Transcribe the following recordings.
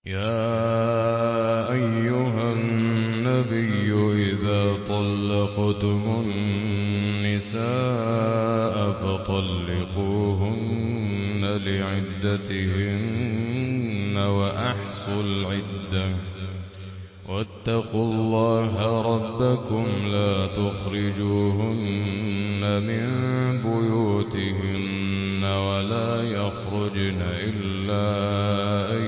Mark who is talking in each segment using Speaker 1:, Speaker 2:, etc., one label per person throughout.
Speaker 1: يا أيها النبي إذا طلقتم النساء فطلقوهن لعدتهن وأحصوا العدة واتقوا الله ربكم لا تخرجوهن من بيوتهن ولا يخرجن إلا أن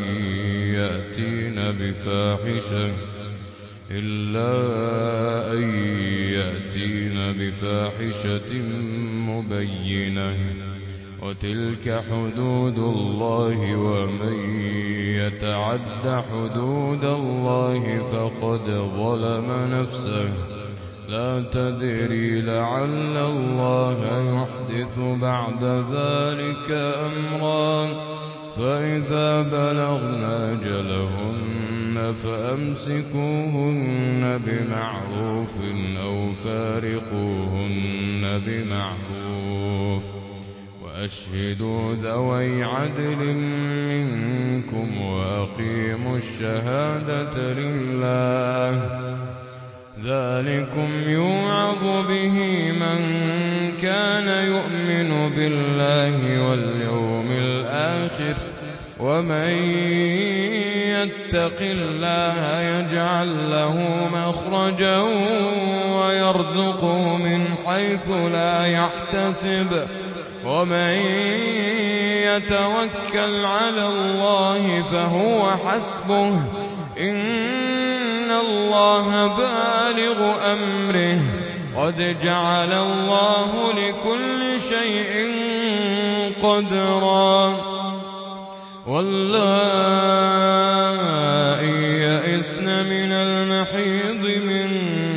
Speaker 1: يأتين بفاحشة مبينة وتلك حدود الله ومن يتعد حدود الله فقد ظلم نفسه لا تدري لعل الله يحدث بعد ذلك أمرا فإذا بلغن أجلهن فأمسكوهن بمعروف أو فارقوهن بمعروف وأشهدوا ذوي عدل منكم وأقيموا الشهادة لله ذلكم يوعظ به من كان يؤمن بالله واليوم الآخر ومن يتق الله يجعل له مخرجا ويرزقه من حيث لا يحتسب ومن يتوكل على الله فهو حسبه إن الله بالغ أمره قد جعل الله لكل شيء قدرا واللائي يئسن من المحيض من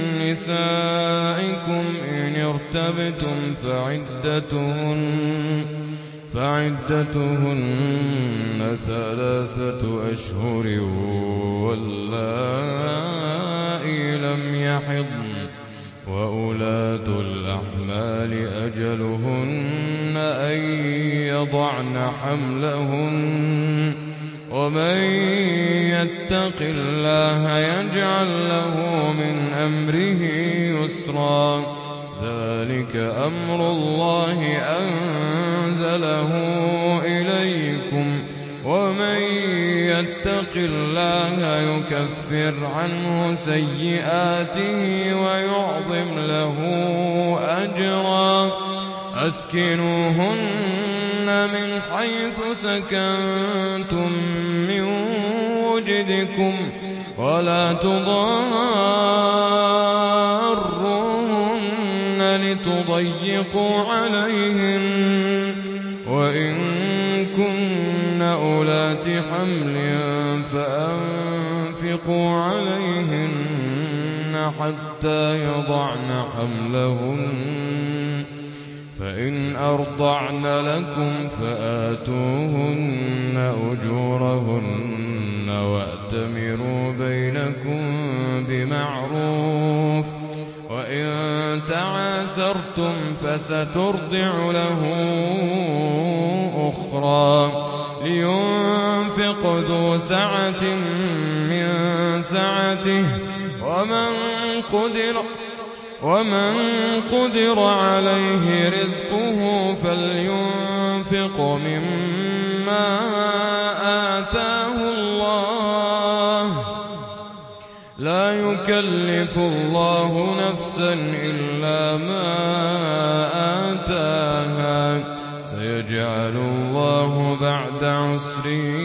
Speaker 1: نسائكم إن ارتبتم فعدتهن 3 أشهر واللائي لم يحضن وأولاة الأحمال أجلهن أن يضعن حملهن ومن يتق الله يجعل له من أمره يسرا ذلك أمر الله أنزله إليكم ومن يتق الله يكفر عنه سيئاته ويعظم له أجرا أسكنوهن من حيث سكنتم من وجدكم ولا تضاروهن لتضيقوا عليهن وإن كن أولات حمل فأنفقوا عليهن حتى يضعن حملهن فإن أرضعن لكم فآتوهن أجورهن وأتمروا بينكم بمعروف وإن تعاسرتم فسترضع له أخرى لينفق ذو سعة من سعته ومن قدر عليه رزقه فلينفق مما آتاه الله لا يكلف الله نفسا إلا ما آتاها سيجعل الله بعد عسر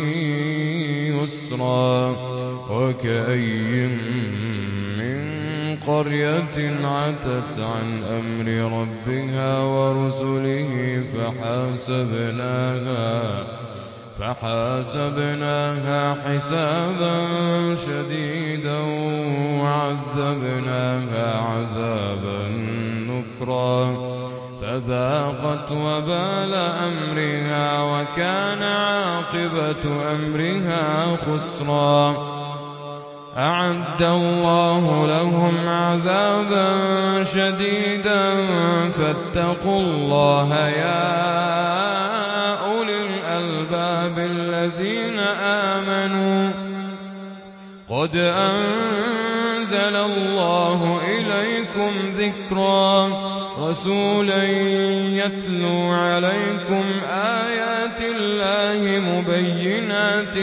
Speaker 1: يسرا وكأي من قرية عتت عن أمر ربها ورسله فحاسبناها حسابا شديدا وعذبناها عذابا نكرا فذاقت وبال أمرها وكان عاقبة أمرها خسرا أعد الله لهم عذابا شديدا فاتقوا الله يا أولي الألباب الذين آمنوا قد أنزل الله إليكم ذكرا رسولا يتلو عليكم آيات الله مبينات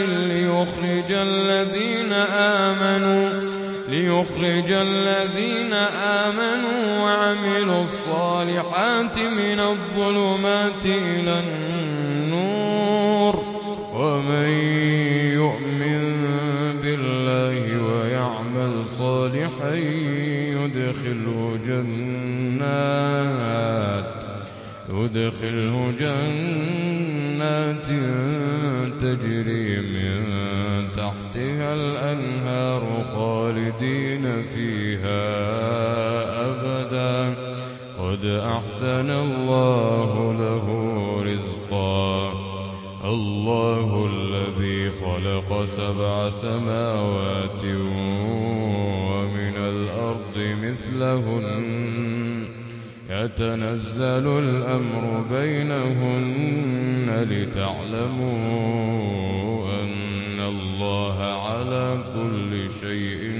Speaker 1: ليخرج الذين آمنوا وعملوا الصالحات من الظلمات إلى النور ومن يؤمن بالله ويعمل صالحا يدخله جنات تجري من تحتها الأنهار خالدين فيها أبدا قد أحسن الله له رزقا الله الذي خلق 7 سماوات ومن الأرض مثلهن يتنزل الأمر بينهن لتعلموا أن الله على كل شيء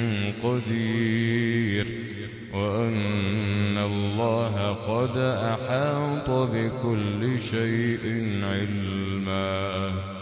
Speaker 1: قدير وأن الله قد أحاط بكل شيء علما